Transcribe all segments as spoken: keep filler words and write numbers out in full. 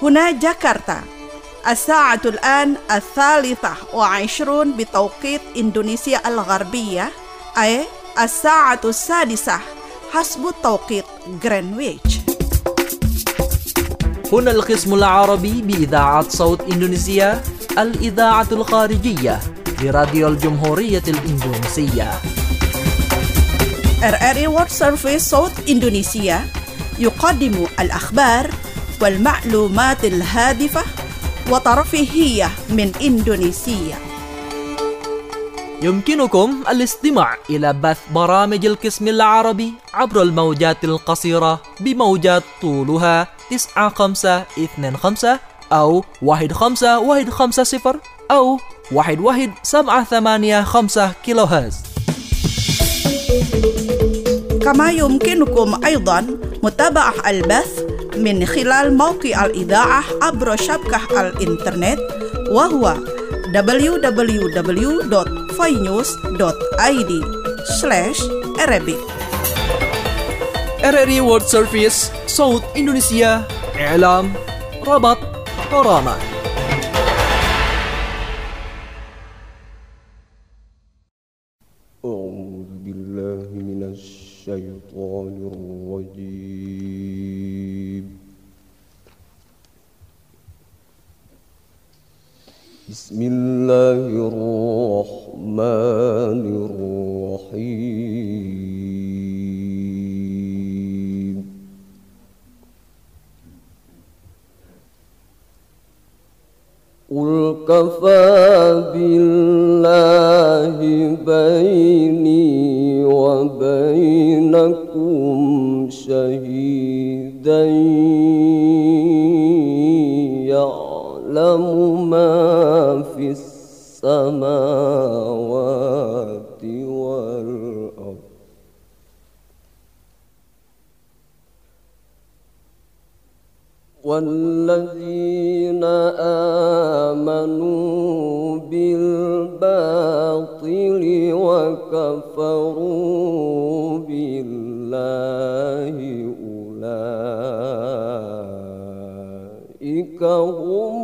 هنا جاكرتا. الساعة الآن الثالثة وعشرون بتوقيت إندونيسيا الغربية، أي الساعة السادسة حسب توقيت غرينتش. هنا القسم العربي بإذاعة صوت إندونيسيا، الإذاعة الخارجية لراديو الجمهورية الإندونيسية. إر إر إي World Service صوت إندونيسيا يقدم الأخبار والمعلومات الهادفة وترفيهية من إندونيسيا. يمكنكم الاستماع إلى بث برامج القسم العربي عبر الموجات القصيرة بموجات طولها تسعة خمسة اثنين خمسة أو واحد خمسة واحد خمسة صفر أو واحد واحد سبعة ثمانية خمسة كيلو هرتز. كما يمكنكم أيضا متابعة البث من خلال موقع الإذاعة عبر شبكة الإنترنت، وهو دبليو دبليو دبليو دوت فاينيوز دوت آي دي سلاش Arabic. إر إر إي World Service صوت إندونيسيا، إعلام، ربط، برامج. أعوذ بالله من الشيطان الرجيم. بسم الله الرحمن الرحيم. قل كفى بالله بيني وبينكم شهيدا يعلم ما في السماوات والأرض والذين آمنوا بالباطل وكفروا بالله أولئك هم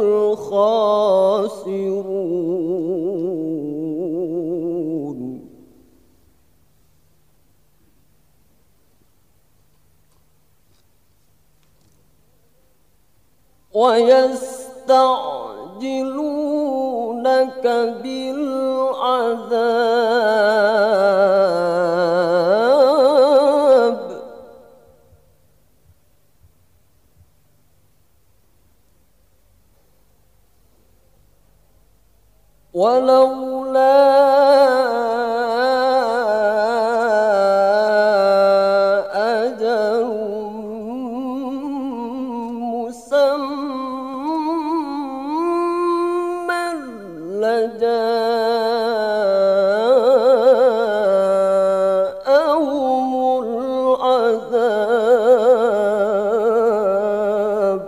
الخاسرون. ويستعجلونك بالعذاب ولولا أجل مسمى لجاءهم العذاب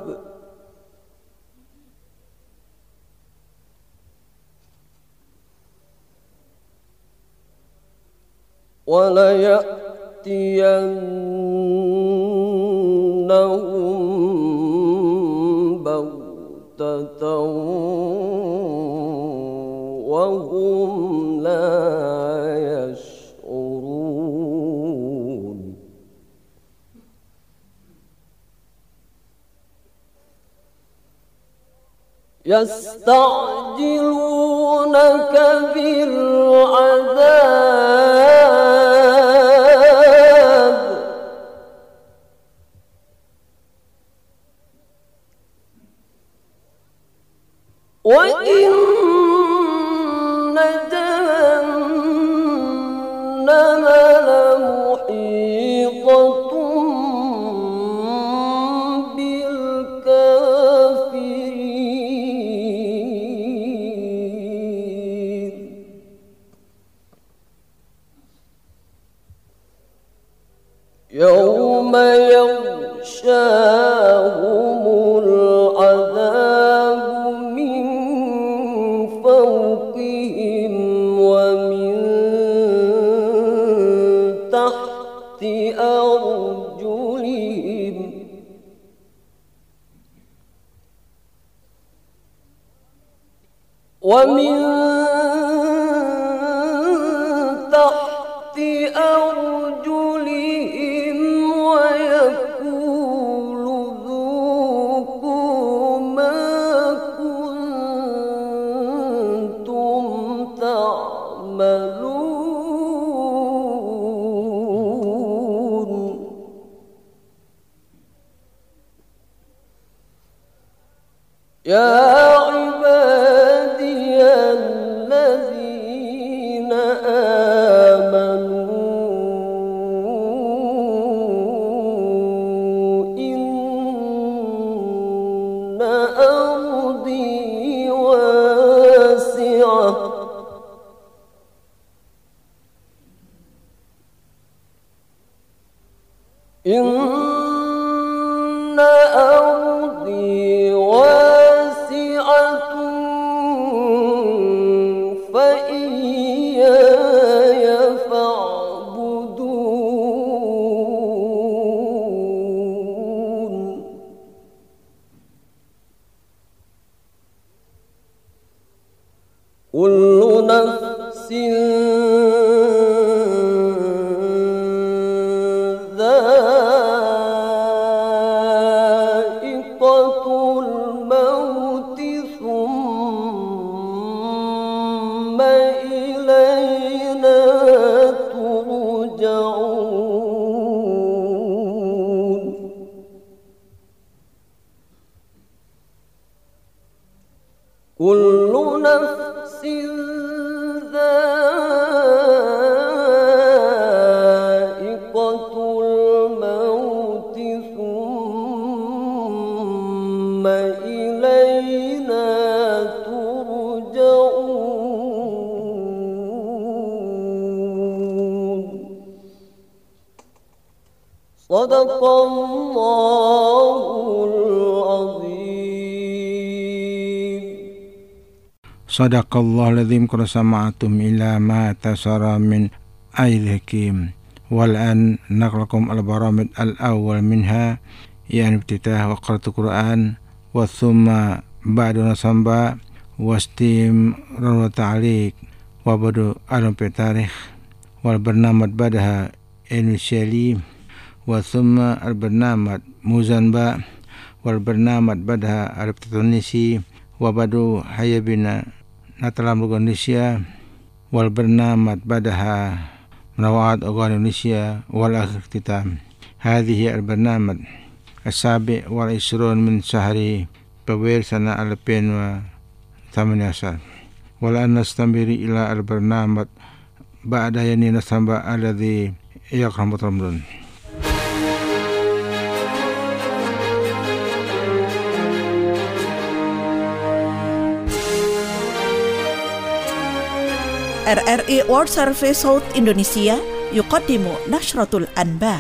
وليأتينهم بغتة وهم لا يشعرون. يستعجلونك بالعذاب وإن جهنم لمحيطة بالكافرين. يوم يغشاهم العذاب من ومن تحت أرجلهم ويقول ذوقوا ما كنتم تعملون يا عبادي الذين آمنوا إن أرضي واسعة إن أرضي واسعة فإياي فاعبدون كل نفس ذائقة الموت ثم إلينا ترجعون كل نفس ذائقة الموت ثم إلينا ترجعون صدق الله العظيم. Sadaqallahul azim. Qad sama'atum ila ma tasara min ayil hakim. Wal an naqlakum al-baramid al-awwal minha yani iftitah wa qira'atul Qur'an wa thumma ba'du nasamba wa istimrar wa ta'liq wa badu al-tarikh wal barnamaj badaha initially wa thumma al-barnamaj muzanba wal barnamaj badaha al-tunisi wa badu hayabina natalam Indonesia wal barnamaj badaha منوعات أغاني إندونيسيا والآخر اختتام. هذه البرنامج السابع والعشرون من شهر فبراير سنة ألفين وثمانية عشر. والآن نستمر إلى البرنامج بعد يعني نستمر الذي يقرأ رمضان. R R I World Service South Indonesia يقدم نشرة الأنباء.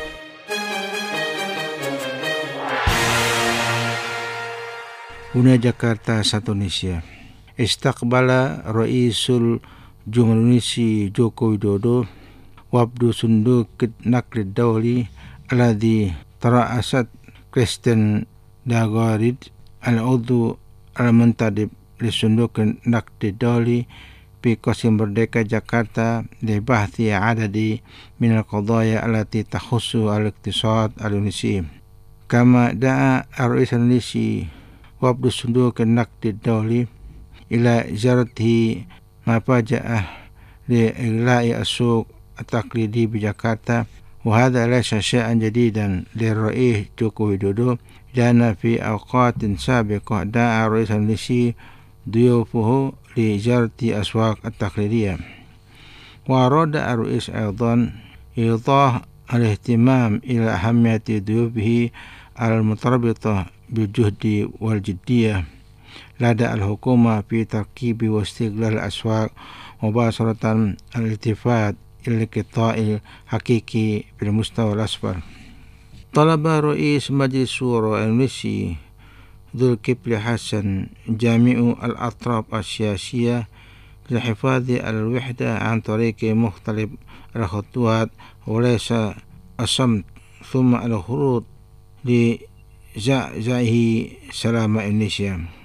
Huna Jakarta, satu Indonesia. Istaqbala Raisul Jumhuriyah Joko Widodo wabdu sunduk naqlid dawli alladhi tara'asat Kristen Dagarid al-udhu al-muntadib li sunduk naqlid dawli في قسم مردeka Jakarta لبحث عدد من القضايا التي تخص الاقتصاد الإندونيسي. كما دعا الرئيس الإندونيسي وفد صندوق النقد الدولي إلى زيارته مفاجأة لإغلاق السوق التقليدي بجاكرتا، وهذا ليس شيئا جديدا للرئيس جوكو ويدودو، لأن في أوقات سابقة دعا الرئيس الإندونيسي ضيوفه لزيارة أسواق التقليدية. وأراد الرئيس أيضا إيضاح الاهتمام إلى أهمية ضيوفه المتربطة بالجهد والجدية لدى الحكومة في تركيب واستغلال الأسواق مباشرة الالتفات إلى القطاع الحقيقي بالمستوى الأسفل. طلب رئيس مجلس الشورى الإندونيسي ذو الكفل حسن جميع الأطراف السياسية للحفاظ على الوحدة عن طريق مختلف الخطوات وليس الصمت ثم الخروج لزعزعه سلام إندونيسيا.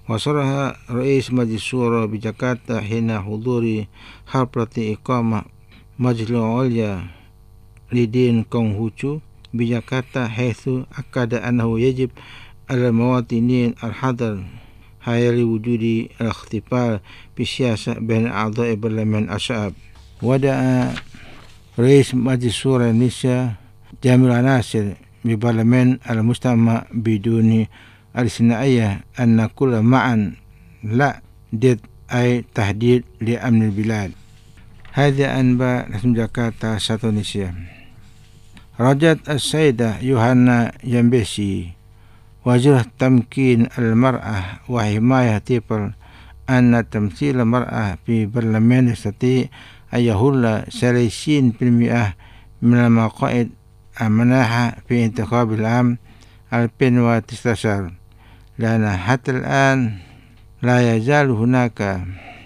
وصرها رئيس مجلس الشورى بجاكرتا حين حضور حفلة إقامة مجلس العليا لدين كونغفوتشو بجاكرتا، حيث أكد أنه يجب على المواطنين الحذر حيال وجود الاختلاف بالسياسة بين أعضاء برلمان الشعب. ودعا رئيس مجلس الشورى النساء جامع العناصر ببرلمان المجتمع بدون الاستثنائية أن كل معا لا ضد أي تهديد لأمن البلاد. هذه أنباء رسم جاكرتا satu Indonesia. رجت السيدة يوهانا يمبسي وزير تمكين المرأة وحماية طفل أن تمثيل المرأة في برلمان يستطيع أن يهل ثلاثين بالمئة من المقاعد المناحة في انتخاب العام ألفين وتسعة عشر، لأن حتى الآن لا يزال هناك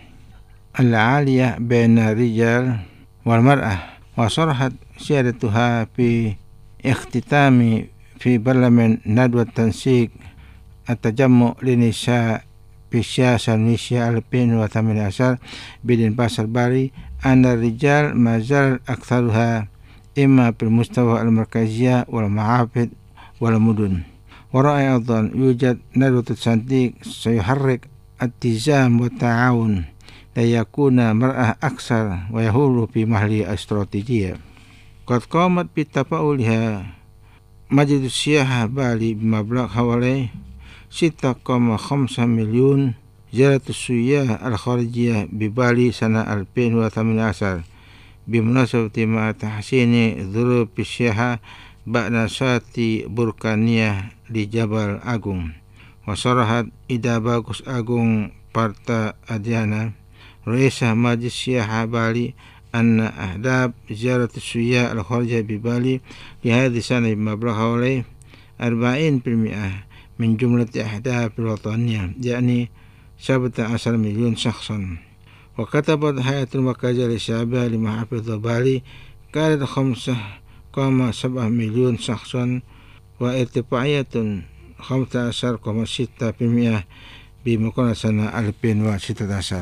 العالية بين الرجال والمرأة. وصرحت سيادتها في اختتام في برلمان ندوة تنسيق التجمع للنساء في السياسة النسائية ألفين وثمانية عشر بدنباس بالي أن الرجال ما زال أكثرها إما في المستوى المركزية والمعابد والمدن. ورأي أيضا يوجد ندوة التنسيق سيحرك التزام والتعاون ليكون المرأة أكثر ويهول في محل استراتيجية. قد قامت بتفاعلها مجلس السياحة بالي بمبلغ حوالي ستة فاصلة خمسة مليون زيارة السياح الخارجية ببالي سنة ألفين وثمانية عشر بمناسبة مع تحسين ظروف السياحة بعد نشاط بركانية لجبل أغون. وصرحت إدا باغوس أغون بارتا أديانا رئيس مجلس السياحة بالي أن أهداف زيارة السياح الخارجية ببالي لهذه السنة بمبلغ حوالي أربعين بالمئة من جملة أهداف الوطنية، يعني سبعة عشر مليون شخصا. وكتبت هيئة المركزية للشعبية لمحافظة بالي كانت خمسة فاصلة سبعة مليون شخصا وارتفاعية خمسة عشر فاصلة ستة بالمئة بمقارنة سنة ألفين وستة عشر.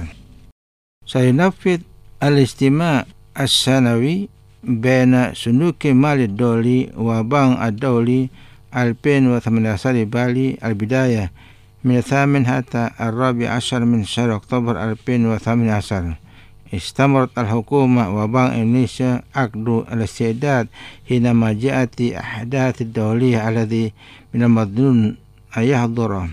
سينفذ الاجتماع السنوي بين صندوق المال الدولي وبنك الدولي ألفين وثمانية عشر بالي البداية من الثامن حتى الرابع عشر من شهر أكتوبر ألفين وثمانية عشر. استمرت الحكومة وبنك إندونيسيا عقد الاستعداد حينما جاءت الأحداث الدولية الذي من المظنون أن يحضر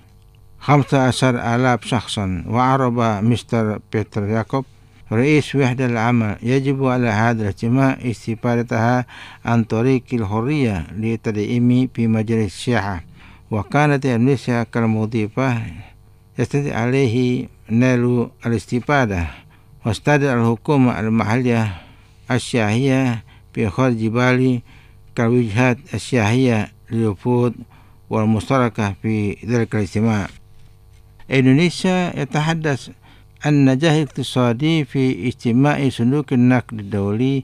خمسة عشر آلاف شخصا. وعرب مستر بيتر ياكوب رئيس وحدة العمل يجب على هذا الاجتماع استفادتها عن طريق الحرية للتدعيم في مجال السياحة. وكانت إندونيسيا كالمضيفة يستطيع عليه نيل الاستفادة. واستدعى الحكومة المحلية السياحية في خارج بالي كالوجهات السياحية للوفود والمشتركة في ذلك الاجتماع. إندونيسيا يتحدث عن النجاح الاقتصادي في اجتماع صندوق النقد الدولي.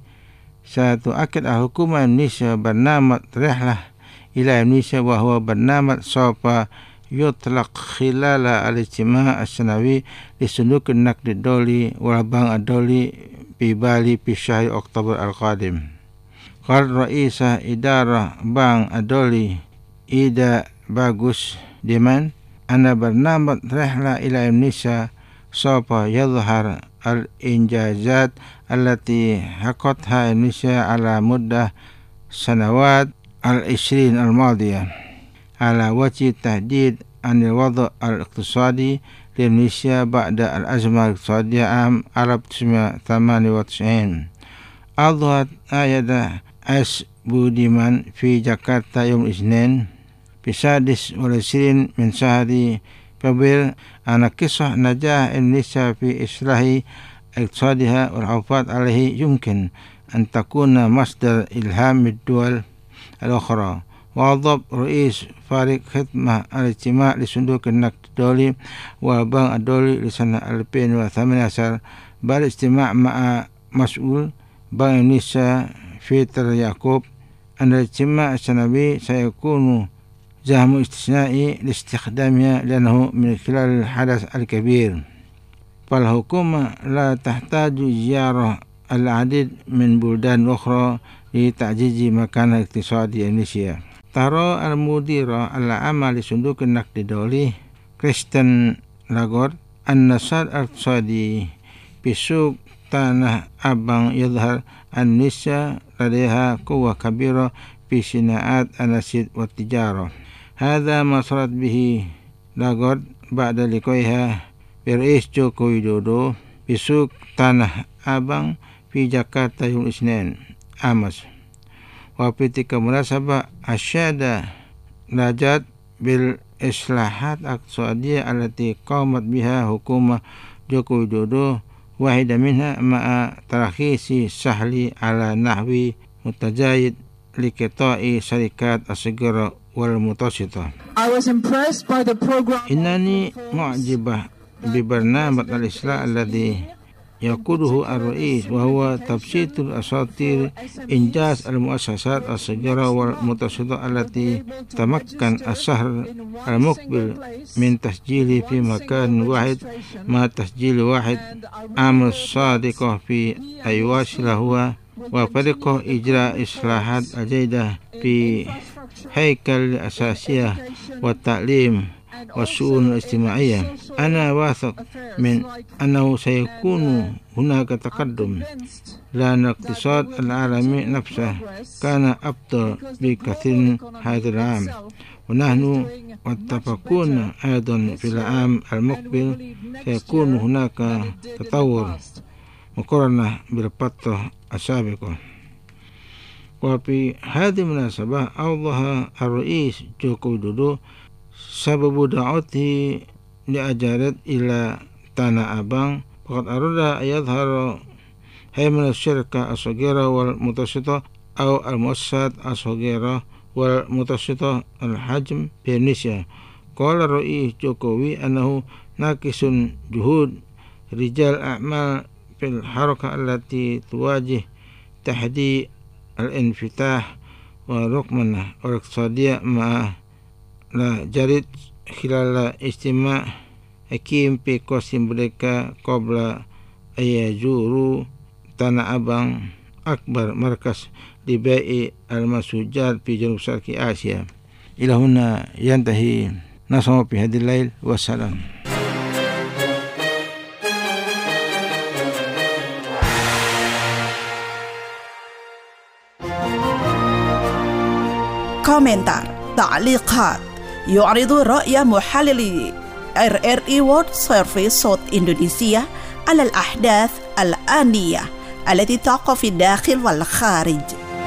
ستؤكد الحكومة الإندونيسية برنامج رحلة إلى إندونيسيا، وهو برنامج سوف يطلق خلال الاجتماع السنوي لصندوق النقد الدولي والبنك الدولي في بالي في شهر أكتوبر القادم. قال رئيس إدارة بنك الدولي إيدا باغوس ديمان أن برنامج رحلة إلى إندونيسيا سوف يظهر الإنجازات التي حققتها إندونيسيا على مدة سنوات العشرين الماضية على وجه التحديد عن الوضع الاقتصادي لإندونيسيا بعد الأزمة الاقتصادية عام ألف وتسعمائة وثمانية وتسعين. أظهرت آية اس بوديمان في جاكرتا يوم الاثنين في السادس والعشرين من شهر فبراير أن قصة نجاح إندونيسيا في إصلاح اقتصادها والحفاظ عليه يمكن أن تكون مصدر إلهام للدول الأخرى. وأضاف رئيس فريق خدمة الاجتماع لصندوق النقد الدولي والبنك الدولي لسنة ألفين وثمانية عشر بعد اجتماع مع مسؤول بنك إندونيسيا بيتر ياكوب أن الاجتماع السنوي سيكون زعم استثنائي لاستخدامها لأنه من خلال الحدث الكبير. فالحكومة لا تحتاج زيارة العديد من بلدان أخرى لتعزيز مكان الاقتصادي إندونيسيا. ترى المديرة العامة لصندوق النقد الدولي كريستين لاغارد أن النشاط الاقتصادي في سوق تانah Abang يظهر أن إندونيسيا لديها قوة كبيرة في صناعة النسيج والتجارة. هذا ما صرت به لاغارد بعد لقائها برئيس جوكو ويدودو في سوق تانah Abang في جاكرتا يوم الاثنين أمس. وفي تلك المناسبة أشاد لاغارد بالإصلاحات الاقتصادية التي قامت بها حكومة جوكو ويدودو، واحدة منها مع ترخيص سهل على نحو متزايد لقطاع شركات الصغيرة والمتوسطة. إنني معجبة ببرنامج الإصلاح الذي يقوده الرئيس، وهو تبسيط الأساطير إنجاز المؤسسات الصغيرة والمتوسطة التي تمكن الشهر المقبل من تسجيل في مكان واحد مع تسجيل واحد عمل صادقة في أيواصل هو وفرق إجراء إصلاحات جيدة في هيكل الأساسية والتعليم والشؤون الاجتماعية. أنا واثق من أنه سيكون هناك تقدم، لأن الاقتصاد العالمي نفسه كان أبطأ بكثير هذا العام، ونحن متفقون أيضا في العام المقبل سيكون هناك تطور مقارنة بالفترة السابقة. وفي هذه المناسبة أوضح الرئيس جوكو ويدودو سبب دعوته لأجارت إلى تانah Abang. فقد أراد أن يظهر هيمنة الشركة الصغيرة والمتوسطة أو المؤسسات الصغيرة والمتوسطة الحجم في إندونيسيا. قال الرئيس جوكووي أنه ناقص جهود رجال أعمال في الحركة التي تواجه تحدي الانفتاح والرقمنة الاقتصادية مع Laghard khilal istimak hakim fi qasim mereka qabla ayazuru Tanah Abang akbar markas di bai'i al-masujat fi janub syarqi Asia. Ila huna yantahi nasama fi hadhil lail wassalam. komentar, تعليقات يعرض رأي محللي إر إر إي World Service صوت إندونيسيا على الأحداث الآنية التي تقع في الداخل والخارج.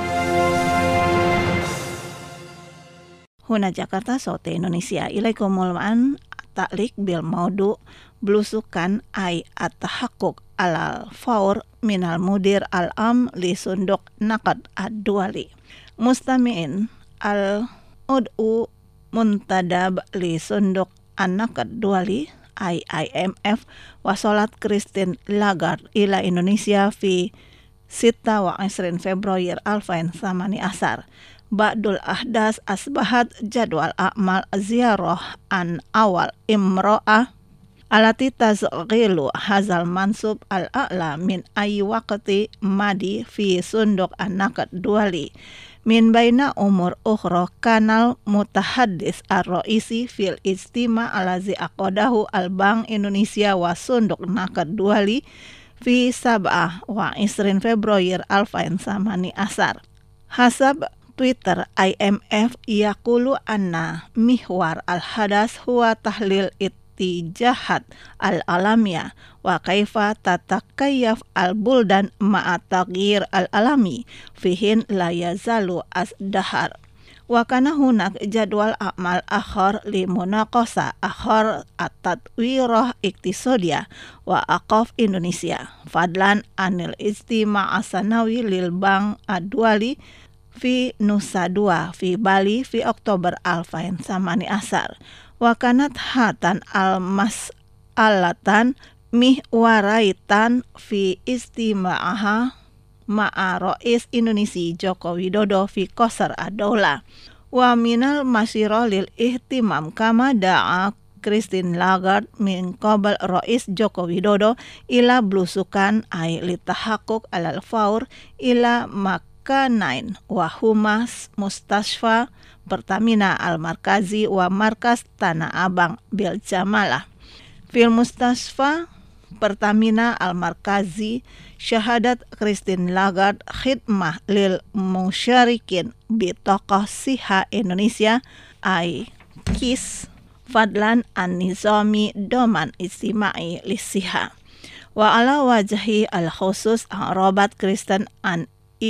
هنا جاكرتا صوت إندونيسيا. إليكم الآن تعليق بالموضوع بلوسكان أي التحقق على الفور من المدير العام لصندوق النقد الدولي. مستمعين الأدعو منتدب لصندوق النقد الدولي I M F وصلت كريستين لاغارد إلى إندونيسيا في ستة وعشرين فبراير ألفين وثمانية عشر. بعد الأحداث أصبحت جدول أعمال زيارة عن أول امرأة التي تشغل هذا المنصب الأعلى من أي وقت ماضي في صندوق النقد الدولي. من بين أمور أخرى كان المتحدث الرئيسي في الاجتماع الذي عقده البنك إندونيسيا وصندوق النقد الدولي في سبعة وعشرين فبراير ألفين وثمانية عشر. حسب تويتر I M F يقول أن محور الحدث هو تحليل الاتجاهات العالمية وكيف تتكيف البلدان مع التغيير العالمي في حين لا يزال الازدهار. وكان هناك جدول أعمال آخر لمناقشة آخر التطوير الاقتصادي وأوقاف إندونيسيا فضلا عن الاجتماع السنوي للبنك الدولي في نوسا دوا في بالي في أكتوبر ألفين وثمانية عشر. وكانت هاتان المسألتان محوريتان في اجتماعها مع رئيس إندونيسيا جوكو ويدودو في قصر الدولة. Wa minal masyiro lil ihtimam kama da'a Christine Lagarde min qabal Rais Joko Widodo ila blusukan ay litahakuk alal faur ila makanain wa humas mustashfa Pertamina al-Markazi wa Markas Tanah Abang bil Jamalah. Fil Mustashfa Pertamina al-Markazi syahadat Christine Lagarde khidmah lil musyarikin bi tokoh siha Indonesia ay kis fadlan an-nizami doman istimai lisiha wa ala wajhi al-khusus arabat Kristen an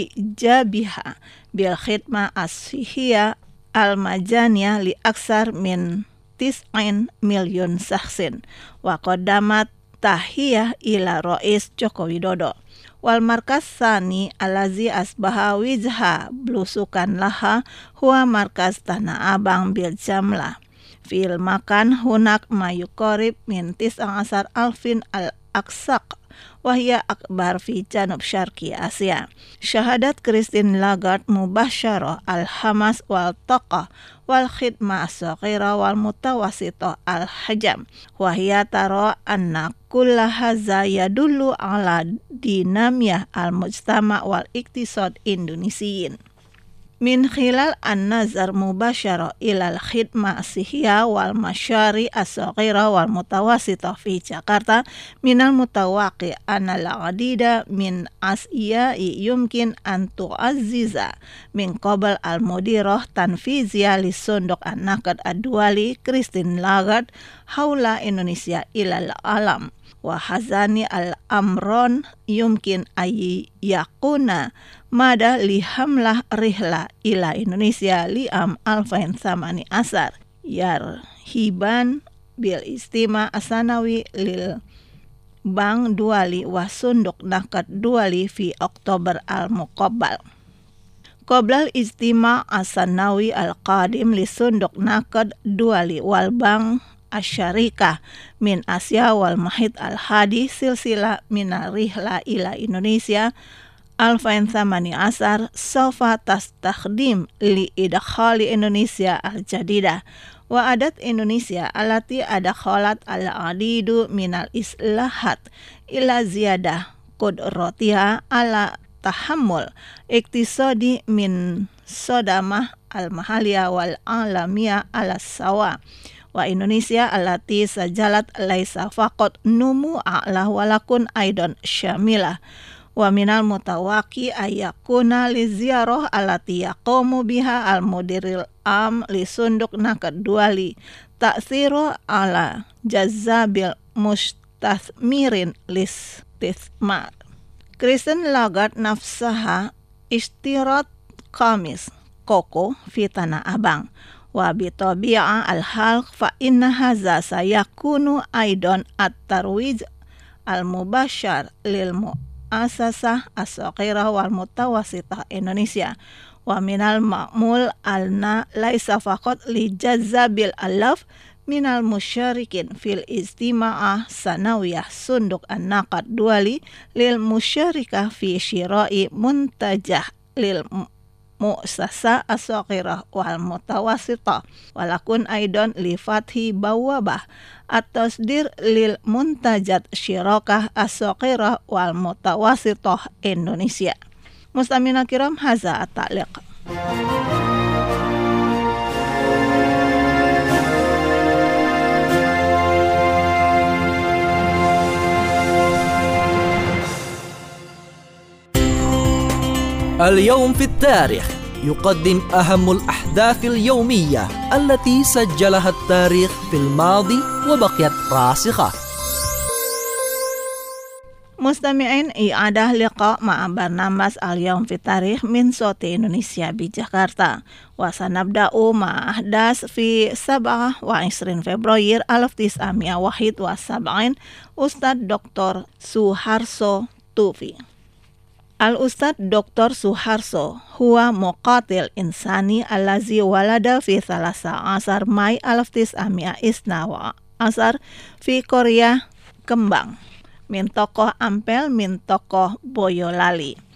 ijabiha bil khidmah as-sihiyah al-majaniyah li aksar min tis'in milyun saksin wa qaddamat tahiyah ila Rais Joko Widodo wal markas sani alazi asbaha wijha blusukan laha huwa markas Tanah Abang bil Jamlah fil makan hunak mayukorib min tis'ang asar alfin al-aqsaq wahya akbar fi janub syarqi Asia. Syahadat Christine Lagarde mubasyarah al-hamas wal taqah wal khidmah as-saghira wal mutawasitah al-hajam wahya tara anna kulla hadza yadullu ala dinamiyah al-mujtama' wal iktisad Indonesiyin. Min khilal an-nazar mubasyarah ilal khidmah sihya wal masyari as-saghira wal mutawasitah fi Jakarta minal mutawaqi anal adida min as'iya'i yumkin an tu'azziza min qabal al-mudirah tanfiziyah li Sunduk an-Naqd ad-Duwali Christine Lagarde haula Indonesia ilal alam wa hazani al-amron yumkin ay yakuna mada lihamlah rihla ila Indonesia liam alfain samani asar yar hiban bil istima asanawi lil Bank Duwali wa Sunduk Naqd Duwali fi Oktober al-Muqabbal. Qoblal istima asanawi al-qadim li Sunduk Naqd Duwali wal Bank Asyarikah min Asia wal Mahid al-Hadi silsila min rihla ila Indonesia alfain samani asar sofa tastakhdim li idkhali Indonesia al-jadidah wa adat Indonesia alati adakhalat al-adidu minal islahat ila ziyadah qudratiha ala tahammul iktisadi min sodamah al-mahaliyah wal alamiyah ala sawa wa Indonesia alati sajalat laisa faqat numu a'lah walakun aidon syamilah wa minal mutawaki ayakuna li ziyarah alati yaqumu biha al-mudiril am li Sunduk Naqd Duwali ta'siru ala jazabil mustathmirin listithmar. Christine Lagarde nafsaha istirat kamis koko fi Tanah Abang wa bitabi'a al-halq fa inna hadza sayakunu aidan at-tarwij al-mubasyar lil mu'assasah as-saghirah wal mutawasitah Indonesia wa minal ma'mul alna laisa faqat li jazabil alaf minal musyarikin fil istima'ah sanawiyah Sunduk an-Naqd Duwali lil musyarikah fi syira'i muntajah lil mu'assasah as-saghirah wal mutawasitah walakun aidan li fathi bawabah at-tasdir lil muntajat syirakah as-saghirah wal mutawasitah Indonesia. Mustamina kiram haza at-ta'liq. اليوم في التاريخ يقدم أهم الأحداث اليومية التي سجلها التاريخ في الماضي وبقيت راسخة. Mustami'in i'adah liqa ma'a barnamas al-yawm fi tarikh min Soti Indonesia bi Jakarta wa sanabda'u ma'a ahdas fi sab'ah wa isrin Februari alaf tis'amiyah wahid wa sab'in Ustad Doktor Suharso Tufi. Al-Ustad Doktor Suharso huwa muqatil insani allazi walada fi thalasa asar Mai alaf tis'amiyah isna wa asar fi Korea Kembang min tokoh Ampel min tokoh Boyolali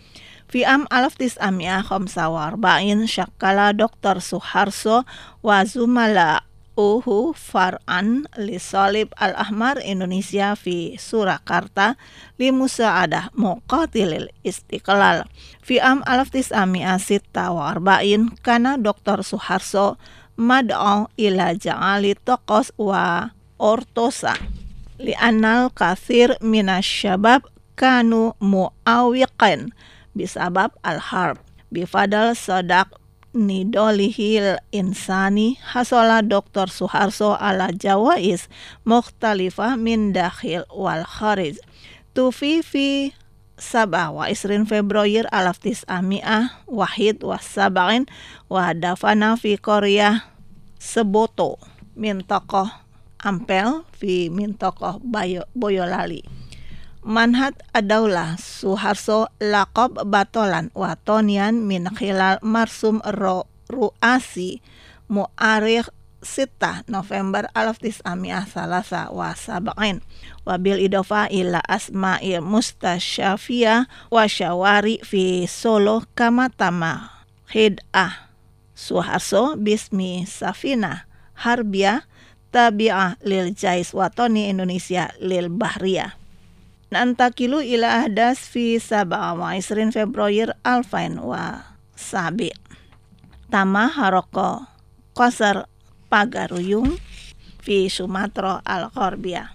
Fi am alaf tis'amiyah khamsa wa arba'in syakkala Doktor Suharso wa zumala uhu far'an li Salib Al-Ahmar Indonesia fi Surakarta li musa'adah muqatilil istiqlal. Fi am alaf tis'amiyah sitta wa arba'in kana Doktor Suharso mad'o ila ja'ali tokos wa ortosa li annal kathir minasyabab kanu mu'awiqan bisabab al-harb bifadal sodak nidolihil insani hasola Doktor Suharso ala jawais mukhtalifah min dakhil wal kharij tufi fi sabah wa isrin Februari alaf tis'ami'ah wahid wa sab'in wa dafana fi Korea Seboto min tokoh Ampel fi min tokoh Boyolali. Manhat adaulah Suharso laqab batolan watonian min khilal marsum ro ruasi mu'arikh sita November alaf tis'ami'ah salasa wa sab'in wabil idofa ila asma'il mustasyafiyah wa syawari fi Solo kamatama khid'ah Suharso bismi Safina Harbiyah tabi'ah lil Jais Watoni Indonesia lil Bahriyah. Nantakilu ila ahdas fi sab'a wa isrin Februari alfain wa sabi. Tama haroko qasar pagaruyung fi Sumatera al-Gharbiyah.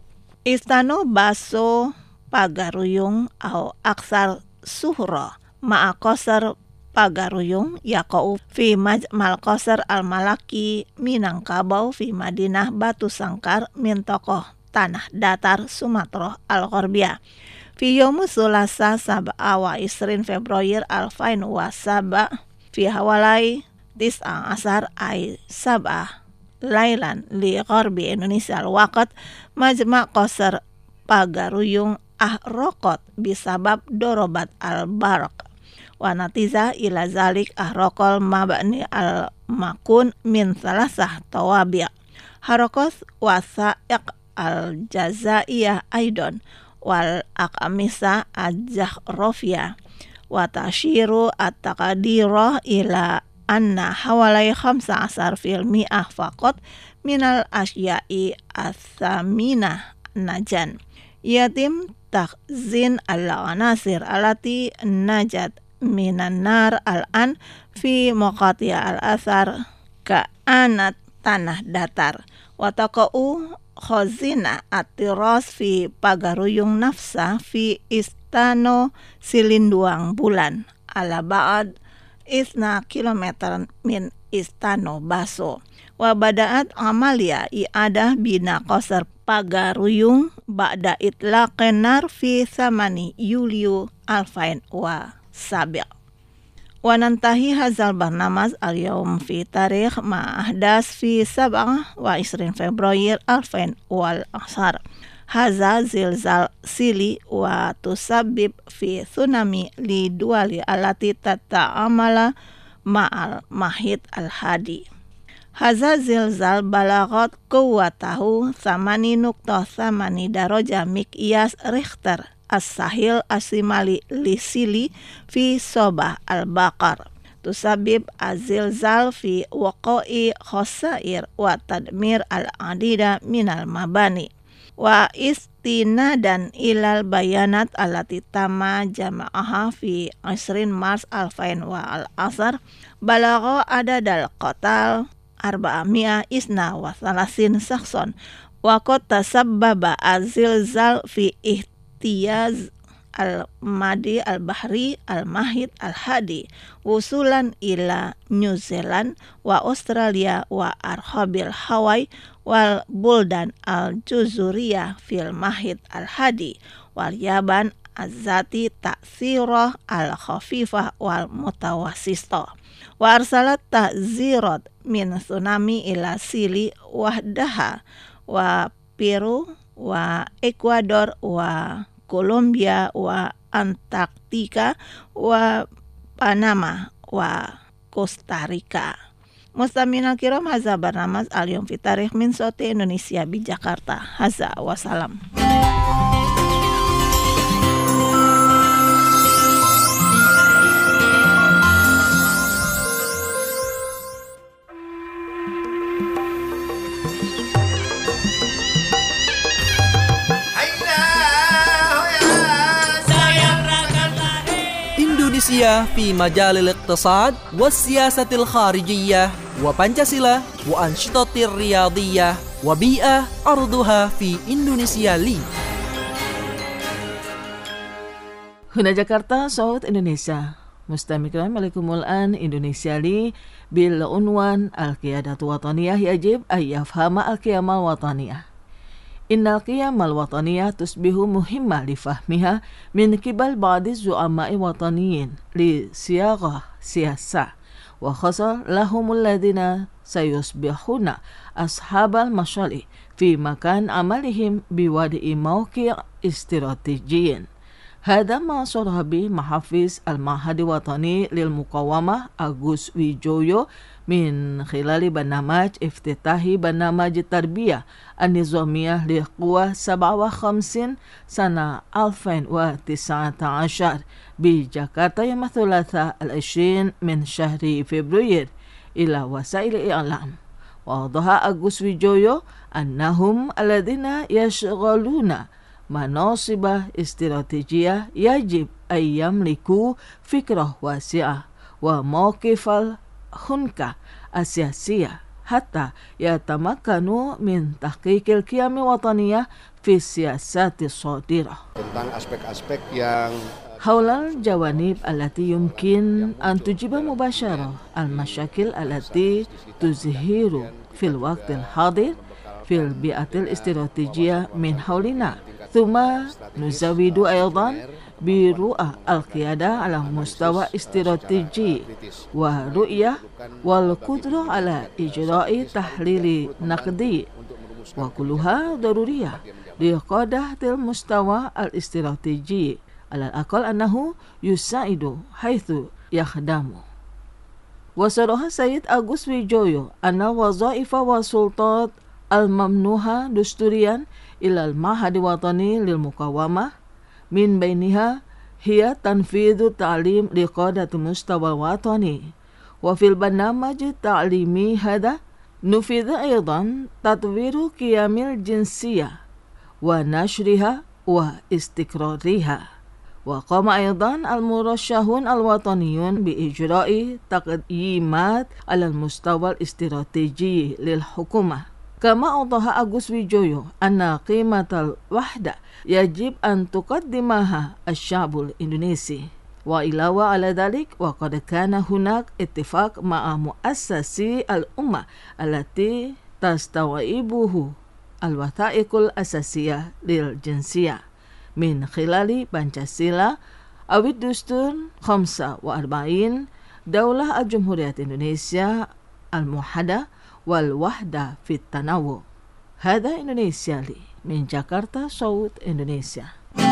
Istano baso pagaruyung au aksar suhro ma'a qasar pagaruyung yaqau fi majmal qasar al-Malaki Minangkabau fi Madinah Batu Sangkar min tokoh tanah datar Sumatera al-Gharbiyah. Fi yomu sulasa sab'a wa isrin Februari alfain wa sab'a fi hawalai tis'a asar ay sab'a lailan li Gharbi Indonesia al-waqt majma' qasar pagaruyung ahrokot bisabab dorobat al-barak wa natiza ila zalik ahrokol mabani al-makun min salasah tawabi' harokos wasa'iq al-jazaiyah aidon wal aqamisa al-jahrofiyah wa tashiru at-taqadirah ila anna hawalai khamsa asar fil mi'ah faqat minal asya'i as-saminah najan yatim takzin al-anasir alati najat minan nar al-an fi muqatiya al-athar ka'anat tanah datar wa taqa'u khazina atiras fi pagaruyung nafsa fi istano silinduang bulan ala ba'ad isna kilometer min istano baso wa bada'at amalia i'adah bina qasar pagaruyung ba'da itlaqen nar fi samani Yuliu alfain wa sabi'. Wa nantahi hazal barnamaz al-yawm fi tarikh ma'ahdas fi sab'ah wa isrin Februari alfain wal asar. Haza zilzal sili wa tusabbib fi tsunami li duali alati tata'amala ma'al mahid al-hadi. Haza zilzal balagot quwwatahu thamani nukta thamani daraja mikyas Richter as-sahil asimali lisili fi sobah al-baqar tusabib azilzal fi waqa'i khasair wa tadmir al-adida minal mabani wa istinadan ilal bayanat alati tama jama'aha fi isrin Mars alfain wa al-asar balagha adadal qatal arba'amia isna wa thalasin sakson wa qad tasabbaba azilzal fi ihtiyaz al-madi al-bahri al-mahid al-hadi wusulan ila New Zealand wa Australia wa arhabil Hawaii wal buldan al-juzuriyah fil mahid al-hadi wal yaban azati ta'thirah al-khafifah wal mutawassitah wa arsalat ta'zirat min tsunami ila Sili wahdaha wa Peru wa Ecuador wa Colombia wa Antartika wa Panama wa Costa Rica. Mustamina kiram haza barnamaz al-yawm fi tarikh min Sote Indonesia di Jakarta. Haza wassalam. إندونيسيا في مجال الاقتصاد والسياسة الخارجية وبنشاسيلا وأنشطة الرياضية وبيئة أرضها في إندونيسيا لي. هنا جاكرتا صوت إندونيسيا. مستمعين عليكم الآن إندونيسيا لي بالعنوان القيادة الوطنية يجب أن يفهم القيم الوطنية. إن القيم الوطنية تصبح مهمة لفهمها من قبل بعض الزعماء الوطنيين لصياغة سياسة، وخاصة لهم الذين سيصبحون أصحاب المشاريع في مكان عملهم بوضع موقع استراتيجي. هذا ما صرح به محافظ المعهد الوطني للمقاومة أغوست ويجويو من خلال برنامج افتتاحي برنامج التربية النظامية لقوى سبعة وخمسين سنة ألفين وتسعة عشر بجاكرتا يوم الثلاثاء العشرين من شهر فبراير إلى وسائل الإعلام. وأوضح أغوست ويجويو أنهم الذين يشغلون مناصب استراتيجية يجب أن يملكوا فكرة واسعة وموقف الحنكة السياسية حتى يتمكنوا من تحقيق القيم الوطنية في السياسات الصادرة. Tentang aspek-aspek yang حول الجوانب التي يمكن أن تجيب مباشرة المشاكل التي تظهر في الوقت الحاضر في البيئة الاستراتيجية من حولنا، ثم نزود أيضا برؤى القيادة على مستوى استراتيجي ورؤية والقدرة على إجراء تحليل نقدي، وكلها ضرورية لقادة المستوى الاستراتيجي، على الأقل أنه يساعد حيث يخدم. وصرح سيد أغوست ويجويو أن وظائف والسلطات الممنوحة دستوريا إلى المعهد الوطني للمقاومة من بينها هي تنفيذ التعليم لقادة المستوى الوطني. وفي البرنامج التعليمي هذا نفذ أيضا تطوير قيم الجنسية ونشرها واستقرارها. وقام أيضا المرشحون الوطنيون بإجراء تقييمات على المستوى الاستراتيجي للحكومة. كما أوضح أغوست ويجويو أن قيمة الوحدة يجب أن تقدمها الشعب الإندونيسي. وعلاوة على ذلك وقد كان هناك اتفاق مع مؤسسي الأمة التي تستوعبه الوثائق الأساسية للجنسية من خلال بنشاسيلا أو الدستور خمسة وأربعين دولة الجمهورية إندونيسيا الموحدة والوحدة في التنوع. هذا إندونيسيا لي من جاكرتا صوت إندونيسيا.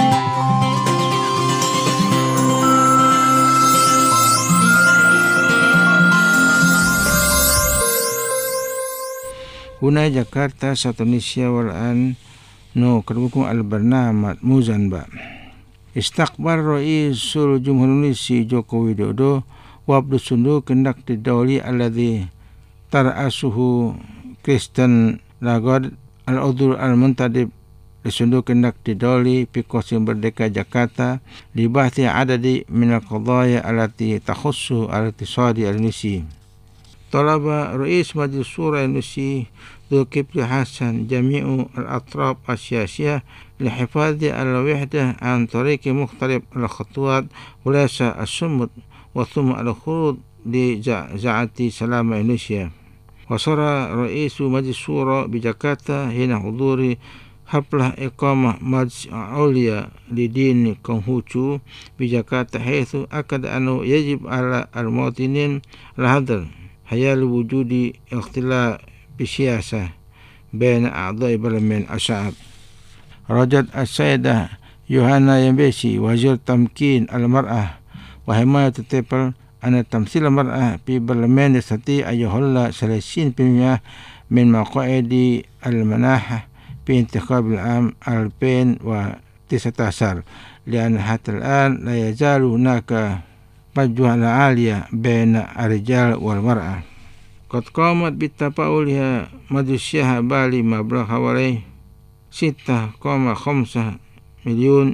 هنا جاكرتا صوت إندونيسيا والآن نقربكم البرنامج موزنبا. استقبل رئيس الجمهورية جوكو ويدودو وفد الصندوق النقد الدولي الذي ترأسه كريستيان لاغارد العضو المنتدب لصندوق النقد الدولي في قصر مردeka جاكرتا لبحث عدد من القضايا التي تخص الاقتصاد الإندونيسي. طلب رئيس مجلس الشورى الإندونيسي ذو كفل حسن جميع الأطراف السياسية للحفاظ على الوحدة عن طريق مختلف الخطوات وليس الصمت وثم الخروج لزعزعة سلام إندونيسيا. وصار رئيس مجلس الشورى بجاكرتا حين حضور حفلة إقامة مجلس عليا لدين كونفوشيوس بجاكرتا، حيث أكد أنه يجب على المواطنين الحذر حيال وجود اختلاف بالسياسة بين أعضاء برلمان الشعب. رجت السيدة يوهانا يمبيسي وزير تمكين المرأة وحماية الطفل أن تمثيل المرأة في برلمان يستطيع أن يحل ثلاثين بالمئة من مقاعد المناحة في انتخاب العام ألفين وتسعة عشر، لأن حتى الآن لا يزال هناك فجوة عالية بين الرجال والمرأة. قد قامت بتفاعلها مجلسها بالي مبلغ حوالي ستة فاصلة خمسة مليون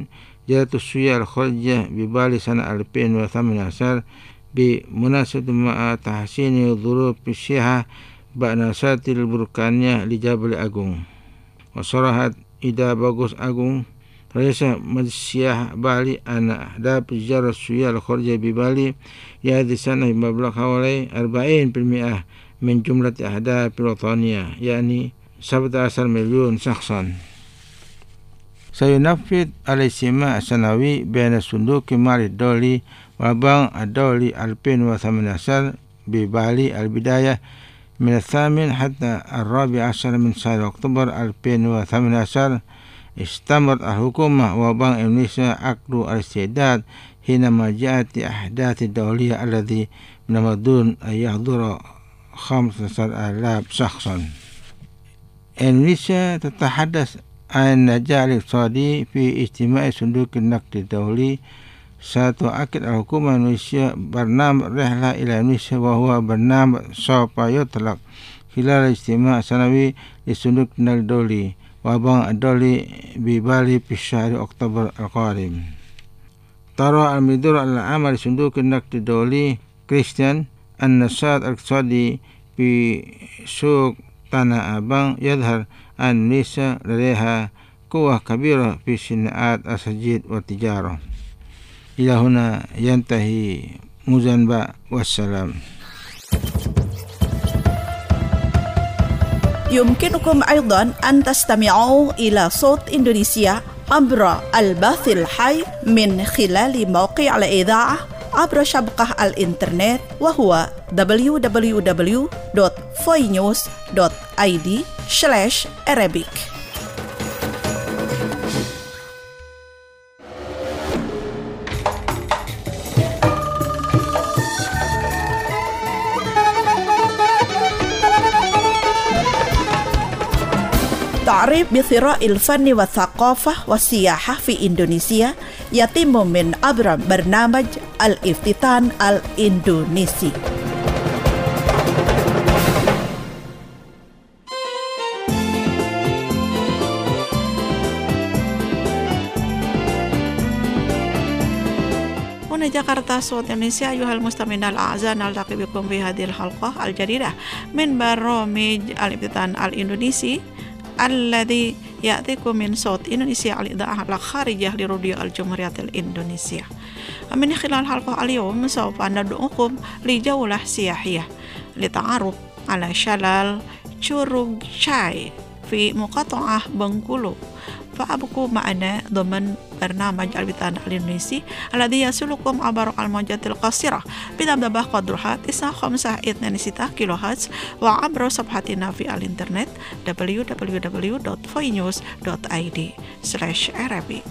جرت السياح الخارجية ببالي سنة ألفين وثمانية عشر بمناسبة مع تحسين ظروف السياحة بعد نشاط البركانية لجبل أغون. وصرحت إذا باغوس أغون رئيس مجلس السياحة بالي أن أهداف زيارة السياح الخارجية ببالي هذه السنة بمبلغ حوالي أربعين بالمئة من جملة أهداف الوطنية، يعني سبعة عشر مليون شخصا. سينفذ الاجتماع السنوي بين صندوق المال الدولي والبنك الدولي ألفين وثمانية عشر ببالي البداية من الثامن حتى الرابع عشر من شهر أكتوبر ألفين وثمانية عشر. استمرت الحكومة وبنك إندونيسيا عقد الاستعداد حينما جاءت الأحداث الدولية الذي من المدون أن يحضر خمسة عشر آلاف شخصا. إندونيسيا تتحدث عن النجاح الاقتصادي في اجتماع صندوق النقد الدولي. ستؤكد الحكومة الإندونيسية برنامج رحلة إلى إندونيسيا، وهو برنامج سوف يطلق خلال الاجتماع السنوي لصندوق النقد الدولي والبنك الدولي ببالي في شهر أكتوبر القادم. ترى المدير العام لصندوق النقد الدولي كريستيان أن النشاط الاقتصادي في سوق تانah Abang يظهر أن إندونيسيا لديها قوة كبيرة في صناعة الحديد والتجارة. إلى هنا ينتهي مزنبا والسلام. يمكنكم أيضا أن تستمعوا إلى صوت إندونيسيا عبر البث الحي من خلال موقع الإذاعة عبر شبكة الإنترنت، وهو دبليو دبليو دبليو دوت voi news دوت i d slash arabic. تعريف بثراء الفن والثقافة والسياحة في إندونيسيا يتم من عبر برنامج الافتتان الإندونيسي. هنا جاكرتا صوت إندونيسيا. أيها المستمعين الأعزاء، نلتقي بكم في هذه الحلقة الجديدة من برنامج الافتتان الإندونيسي الذي يأتيكم من صوت إندونيسيا الإذاعة الخارجية لراديو الجمهورية الإندونيسية. من خلال حلقة اليوم سوف ندعوكم لجولة سياحية للتعرف على شلال Curug Chai في مقاطعة بنغولو. فأبقوا معنا ضمن برنامج الفتان الإندونيسي الذي يصلكم عبر الموجات القصيرة بنبض قدرها تسعة خمسة اثنين ستة كيلو هرتز وعبر صفحتنا في الإنترنت دبليو دبليو دبليو دوت voi news دوت i d slash arabic.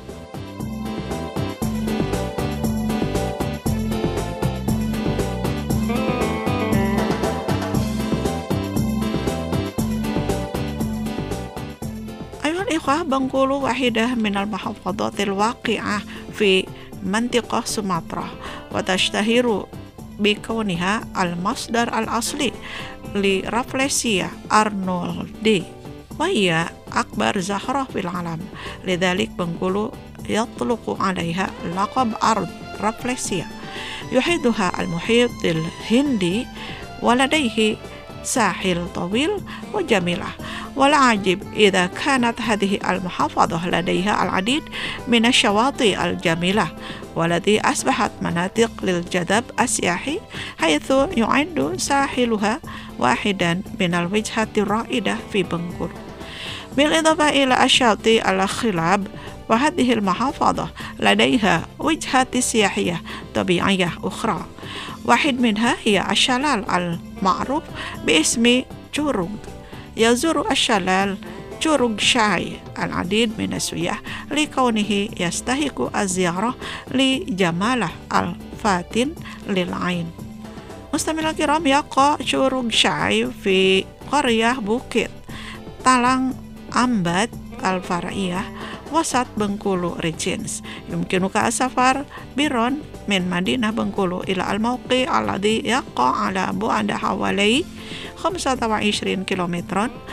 بنغولو واحدة من المحافظات الواقعة في منطقة سومطرة، وتشتهر بكونها المصدر الأصلي لرافليسيا أرنولدي، وهي أكبر زهرة في العالم. لذلك بنغولو يطلق عليها لقب أرض رافليسيا. يحيطها المحيط الهندي ولديه ساحل طويل وجميلة. والعجيب إذا كانت هذه المحافظة لديها العديد من الشواطئ الجميلة والتي أصبحت مناطق للجذب السياحي، حيث يعد ساحلها واحدا من الوجهات الرائدة في بنغولو. بالإضافة إلى الشاطئ الخلاب، وهذه المحافظة لديها وجهات سياحية طبيعية أخرى. واحد منها هي الشلال المعروف باسم Curug. يزور الشلال Curug Chai العديد من السياح لكونه يستحق الزيارة لجماله الفاتن للعين. مستمعينا الكرام، يقع Curug Chai في قرية بوكيت تالان أمبات الفرعية وسط بنغولو ريجنس. يمكنك السفر برون من مدينة بنغولو إلى الموقع الذي يقع على بعد حوالي خمسة وعشرين كيلومترا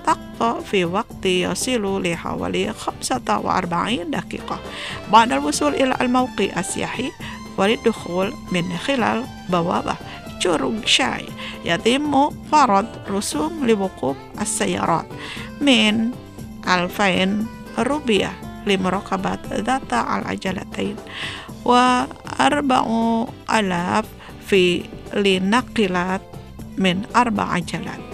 تقطع في وقت يصل لحوالي خمسة وأربعين دقيقة بعد الوصول إلى الموقع السياحي وللدخول من خلال بوابة Curug Syai. يتم فرض رسوم لوقوف السيارات من ألفين روبية لمراقبة ذات العجلتين وأربع آلاف في لنقلات من أربع عجلات.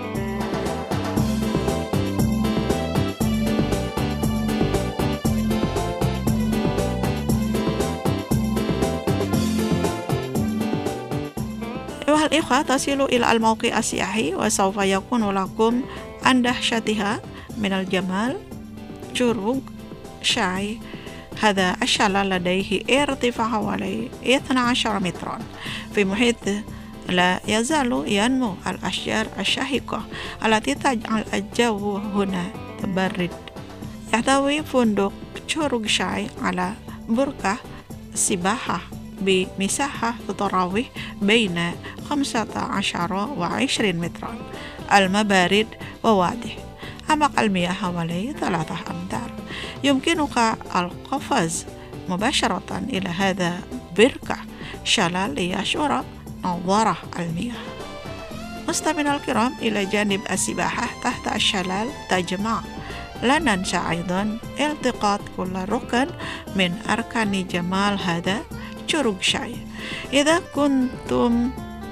أيها الإخوة، تصلوا إلى الموقع السياحي وسوف يكون لكم عن دهشتها من الجمال. Curug Syai هذا الشلال لديه ارتفاع حوالي اثنا عشر مترا في محيط لا يزال ينمو الأشجار الشاهقة التي تجعل الجو هنا برد. يحتوي فندق Curug Syai على بركة سباحة بمساحة تتراوح بين خمسة عشر وعشرين مترا، الماء بارد وواضح، أعماق المياه حوالي ثلاثة أمتار. يمكنك القفز مباشرة إلى هذا بركة شلال ليشعر نظارة المياه. مستمعينا الكرام، إلى جانب السباحة تحت الشلال تجمع، لا ننسى أيضا التقاط كل ركن من أركان جمال هذا Curug Syai. إذا كنتم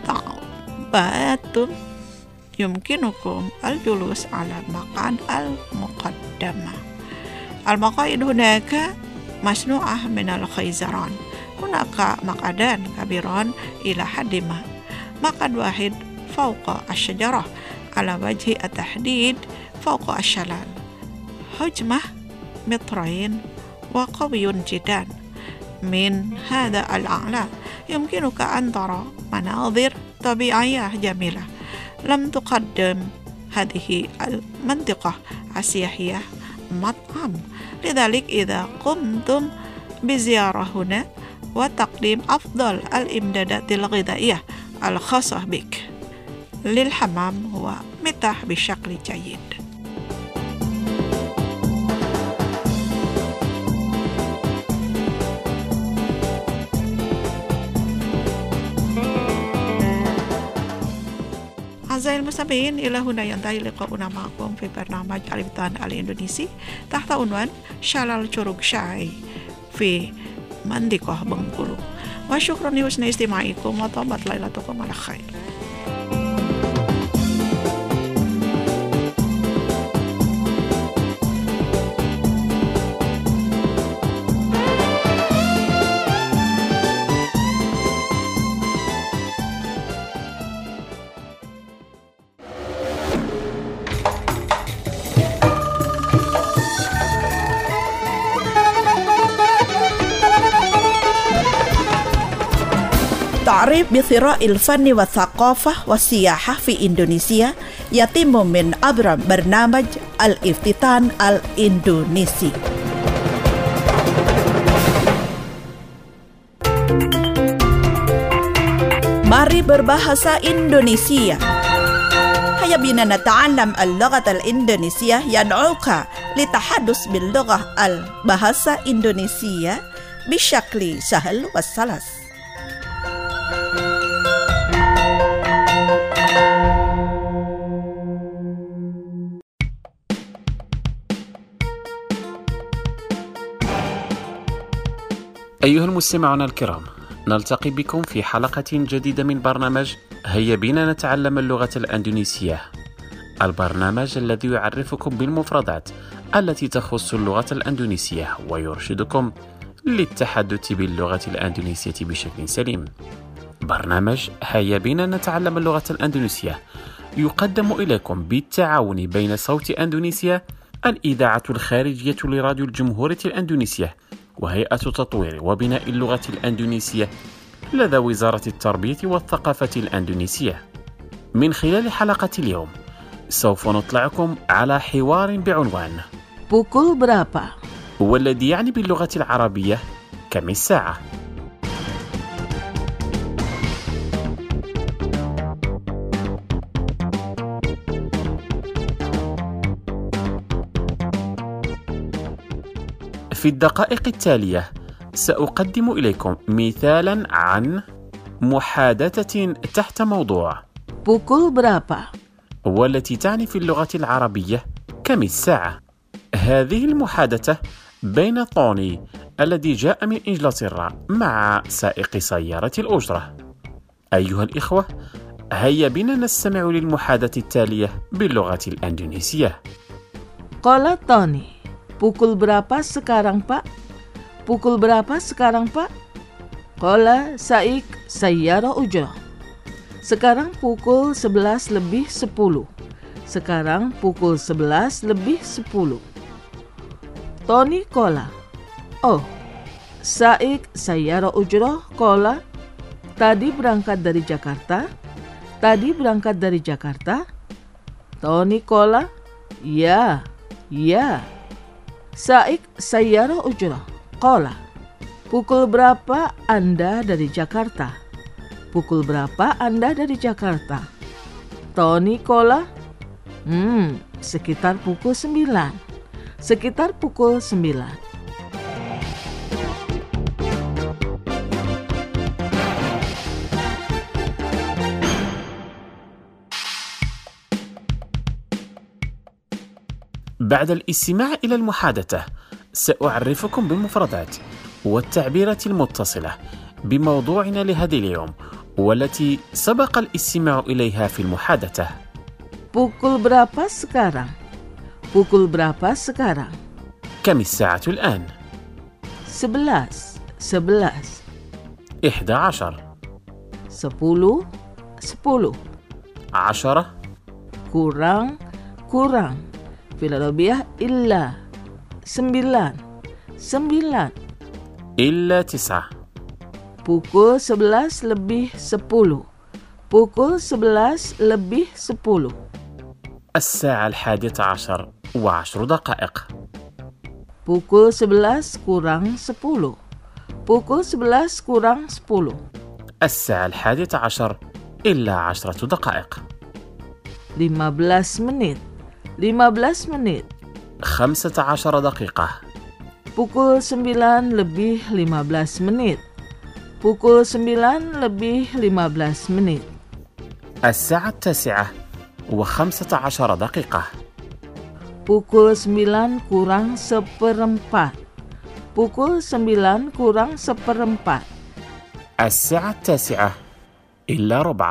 تعبتم يمكنكم الجلوس على المقعد المقدمة. المقاعد هناك مصنوعة من الخيزران. هناك مقعدان كبيران إلى حد ما، مقعد واحد فوق الشجرة على وجه التحديد فوق الشلال، حجمه مترين وقوي جدا. من هذا الأعلى يمكنك أن ترى مناظر طبيعية جميلة. لم تقدم هذه المنطقة السياحية مطعم، لذلك إذا قمتم بزيارة هنا وتقديم أفضل الإمدادات الغذائية الخاصة بك، للحمام هو متاح بشكل جيد. أعزائي المستمعين، إلى هنا ينتهي لقاؤنا معكم في برنامج الإفتان الإندونيسي تحت عنوان شلال Curug Syai في منطقة بنغكولو. وشكرا لحسن استماعكم وطابت ليلتكم على خير. تعريف بثراء الفن والثقافة والسياحة في إندونيسيا يتم من عبر برنامج الإفتتان الإندونيسي. Mari berbahasa Indonesia. هيا بنا نتعلم اللغة الإندونيسية. يدعوك للتحدث باللغة البحثة الإندونيسية بشكل سهل وسلس. أيها المستمعون الكرام، نلتقي بكم في حلقة جديدة من برنامج هيا بنا نتعلم اللغة الأندونيسية، البرنامج الذي يعرفكم بالمفردات التي تخص اللغة الأندونيسية ويرشدكم للتحدث باللغة الأندونيسية بشكل سليم. برنامج هيا بنا نتعلم اللغة الأندونيسية يقدم إليكم بالتعاون بين صوت أندونيسيا، الإذاعة الخارجية لراديو الجمهورية الأندونيسية، وهيئة تطوير وبناء اللغة الأندونيسية لدى وزارة التربية والثقافة الأندونيسية. من خلال حلقة اليوم سوف نطلعكم على حوار بعنوان Pukul berapa؟ والذي يعني باللغة العربية كم الساعة. في الدقائق التالية سأقدم إليكم مثالا عن محادثة تحت موضوع Pukul berapa? والتي تعني في اللغة العربية كم الساعة. هذه المحادثة بين طوني الذي جاء من إنجلترا مع سائق سيارة الأجرة. أيها الإخوة، هيا بنا نستمع للمحادثة التالية باللغة الإندونيسية. Qala Tony, pukul berapa sekarang Pak? Pukul berapa sekarang Pak? Qala Saik Sayyara Ujrah. Sekarang pukul sebelas lebih sepuluh. Sekarang pukul sebelas lebih sepuluh. Tony Qala, oh, Saik Sayyara Ujrah Qala, tadi berangkat dari Jakarta? Tadi berangkat dari Jakarta? Tony Qala, ya, ya. Saik Sayyara Ujrah Qala, pukul berapa Anda dari Jakarta? Pukul berapa Anda dari Jakarta? Tony Qala, hmm, sekitar pukul sembilan. Sekitar pukul sembilan. بعد الاستماع إلى المحادثة سأعرفكم بالمفردات والتعبيرات المتصلة بموضوعنا لهذا اليوم والتي سبق الاستماع إليها في المحادثة. Pukul berapa sekarang? Pukul berapa sekarang? كم الساعة الآن؟ Sebelas, sebelas. إحدى عشر. Sepuluh, sepuluh. عشرة. Kurang, kurang. Filarobiah illa. Sembilan, sembilan. إلا تسعة. Pukul sebelas lebih sepuluh. Pukul sebelas lebih sepuluh. الساعة الحادية عشر وعشر دقائق. Pukul sebelas kurang sepuluh. Pukul sebelas kurang sepuluh. الساعة الحادية عشر إلا عشرة دقائق. lima belas menit. lima belas menit. خمسة عشر دقيقة. Pukul sembilan lebih lima belas menit. Pukul sembilan lebih lima belas menit. الساعة التاسعة وخمسة عشر دقيقة. Pukul sembilan kurang seperempat. Pukul sembilan kurang seperempat. الساعة التاسعة إلا ربع.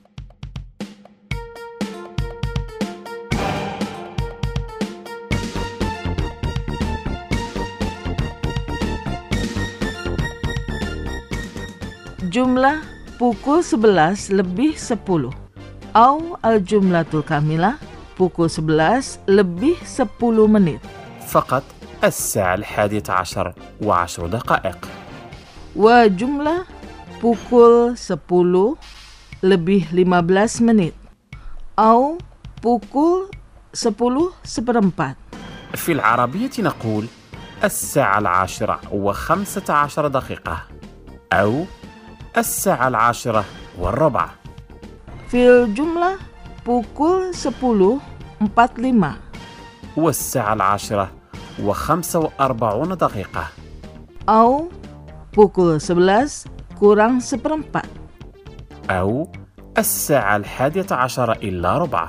Jumlah pukul sebelas lebih sepuluh. Au al-jumlatul kamilah, pukul sebelas lebih sepuluh menit. فقط الساعة الحادية عشر وعشر دقائق. Wa jumlah pukul sepuluh lebih lima belas menit. Au pukul sepuluh seperempat. في العربية نقول الساعة العاشرة وخمسة عشر دقيقة أو الساعة العاشرة والربع. Fil jumlah pukul sepuluh empat puluh lima. والساعة العاشرة وخمسة وأربعون دقيقة. Au pukul sebelas kurang seperempat. أو الساعة الحادية عشر إلا ربع.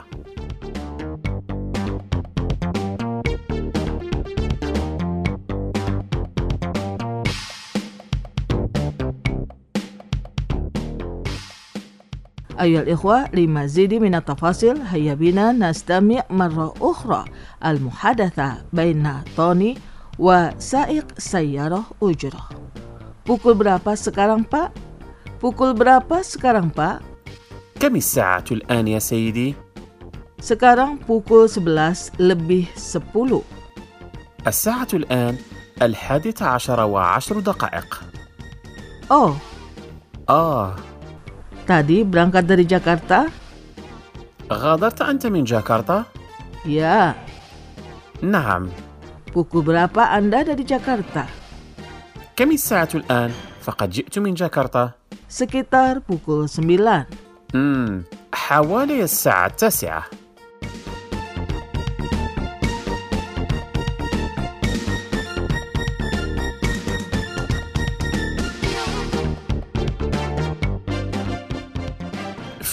أيها الإخوة، لمزيد من التفاصيل هيا بنا نستمع مرة أخرى المحادثة بين توني وسائق سيارة أجرة. Pukul berapa sekarang Pak? Pukul berapa sekarang Pak? كم الساعة الآن يا سيدي؟ Sekarang pukul sebelas lebih sepuluh. الساعة الآن الحادية عشر وعشر دقائق. Oh, آه tadi berangkat dari Jakarta? غادرت أنت من جاكرتا؟ Ya. نعم. Pukul berapa Anda dari Jakarta? كم الساعة الآن؟ فقد جئت من جاكرتا. Sekitar pukul sembilan. مم. حوالي الساعة التاسعة.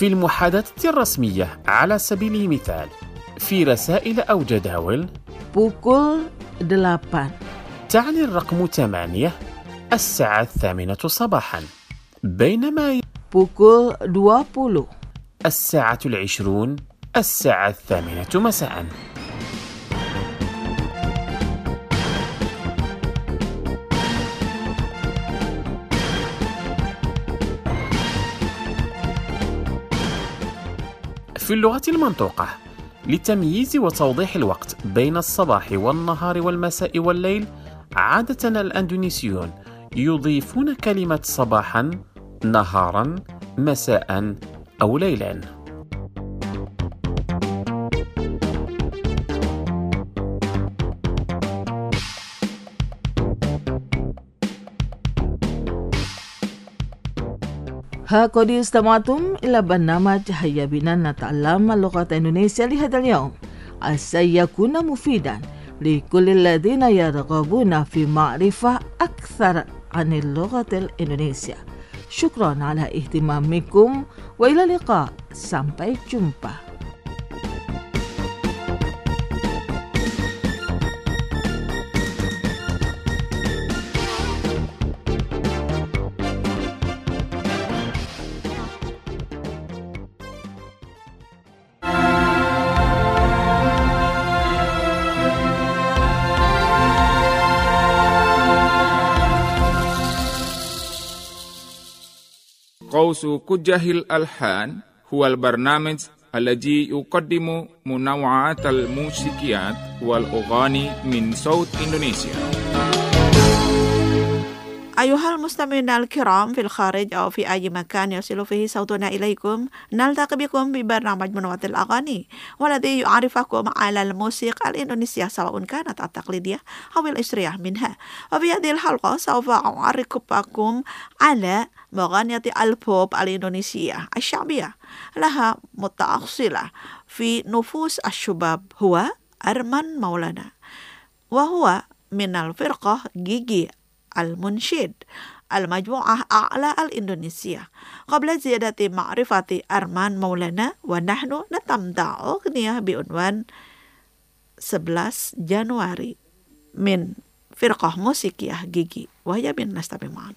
في المحادثة الرسمية على سبيل المثال في رسائل أو جداول pukul delapan. تعني الرقم ثمانية الساعة الثامنة صباحا، بينما pukul dua puluh. الساعة العشرون الساعة الثامنة مساء. في اللغة المنطوقة لتمييز وتوضيح الوقت بين الصباح والنهار والمساء والليل، عادة الأندونيسيون يضيفون كلمة صباحا، نهارا، مساء أو ليلا. قد استمعتم إلى برنامج هيا بنا نتعلم اللغة الإندونيسية لهذا اليوم، عسى يكون مفيدا لكل الذين يرغبون في معرفة أكثر عن اللغة الإندونيسية. شكرا على اهتمامكم وإلى اللقاء. Sampai jumpa. قوس كجه الألحان هو البرنامج الذي يقدم منوعات الموسيقيات والأغاني من صوت إندونيسيا. أيها المستمعون الكرام في الخارج أو في أي مكان يصل فيه صوتنا إليكم، نلتقي بكم ببرنامج منوعات الأغاني، والذي يعرفكم على الموسيقى الإندونيسية سواء كانت التقليدية أو العصرية منها. وفي هذه الحلقة سوف أعرفكم على مغنية البوب الإندونيسية الشعبية لها متأصلة في نفوس الشباب، هو أرمان مولانا، وهو من الفرقة جيجي المنشد المجموعة أعلى الإندونيسية. قبل زيادة معرفة أرمان مولانا ونحن نستمتع أغنية بعنوان sebelas Januari من فرقة موسيقية جيجي، وهي بنا نستمع معا.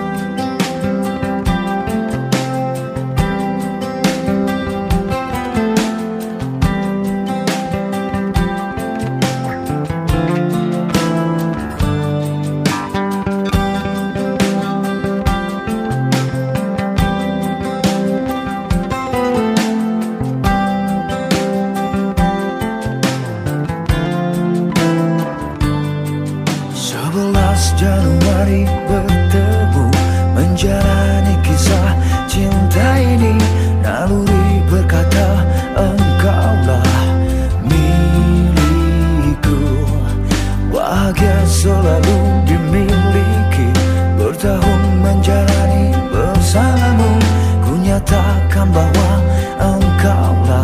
Januari bertemu menjalani kisah cinta ini, naluri berkata engkaulah milikku, bahagia selalu dimiliki, bertahun menjalani bersamamu, ku nyatakan bahwa engkaulah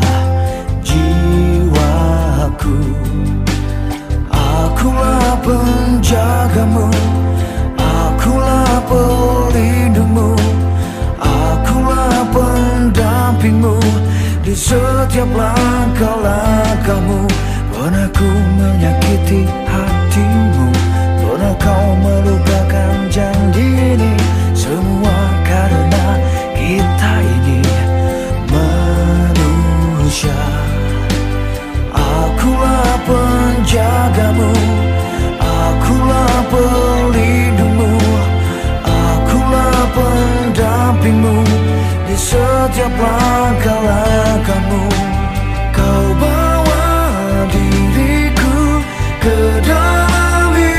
jiwaku. Akulah penjagamu, akulah pelindungmu, akulah pendampingmu di setiap langkah-langkahmu. Pernah ku menyakiti hatimu, pernah kau melupakan janji ini, semua karena kita ini manusia. Akulah penjagamu, akulah pelindungmu, akulah pendampingmu di setiap langkah-langkahmu. Kau bawa diriku ke dalam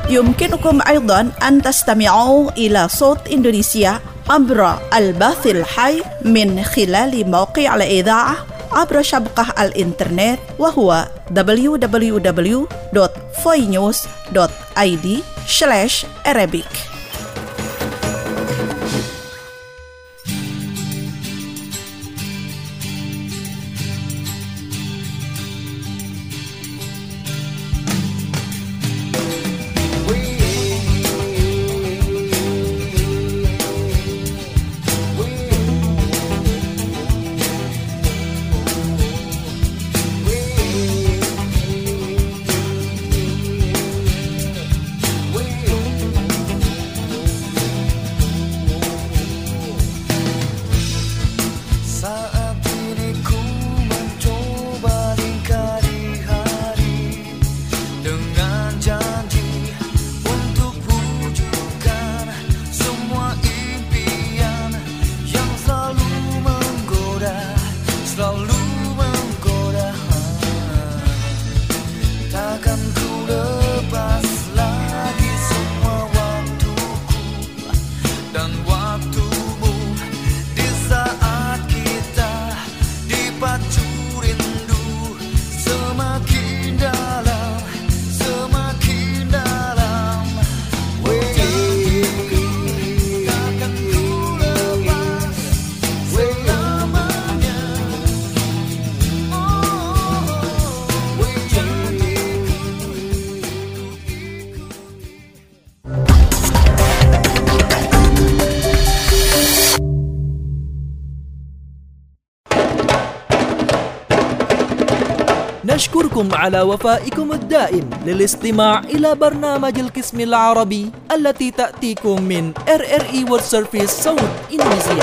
يمكنكم أيضا أن تستمعوا إلى صوت إندونيسيا عبر البث الحي من خلال موقع الإذاعة عبر شبكة الإنترنت وهو دبليو دبليو دبليو دوت voi news دوت i d slash arabic. نشكركم على وفائكم الدائم للاستماع إلى برنامج القسم العربي التي تأتيكم من إر إر إي World Service صوت إندونيسيا.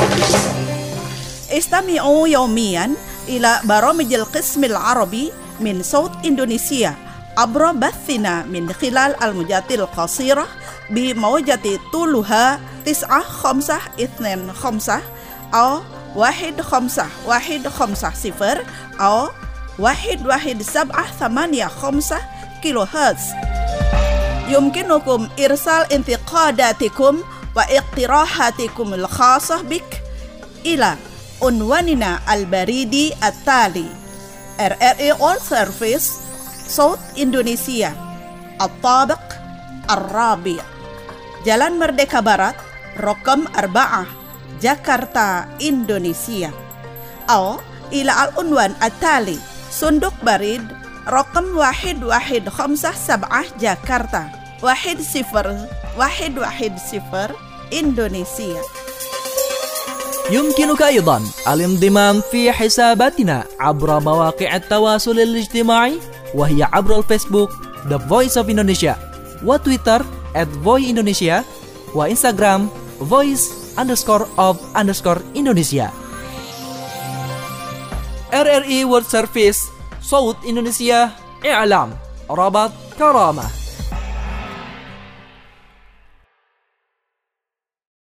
استمعوا يوميا إلى برامج القسم العربي من صوت إندونيسيا عبر بثنا من خلال الموجات القصيرة بموجة طولها تسعة خمسة اثنين خمسة أو واحد خمسة واحد خمسة صفر أو واحد واحد سبعة ثمانية خمسة كيلو هرتز. يمكنكم إرسال انتقاداتكم واقتراحاتكم الخاصة بك إلى عنواننا البريدي التالي إر إر إي World Service صوت إندونيسيا الطابق الرابع Jalan Merdeka Barat رقم أربعة جاكرتا إندونيسيا أو إلى العنوان التالي صندوق بريد رقم واحد واحد خمسة سبعة جاكرتا واحد صفر واحد واحد صفر إندونيسيا. يمكنك أيضا الانضمام في حساباتنا عبر مواقع التواصل الاجتماعي وهي عبر الفيسبوك The Voice of Indonesia وتويتر at voi indonesia وإنستغرام voice underscore of underscore Indonesia. إر إر إي World Service صوت إندونيسيا إعلام ربط كرامة.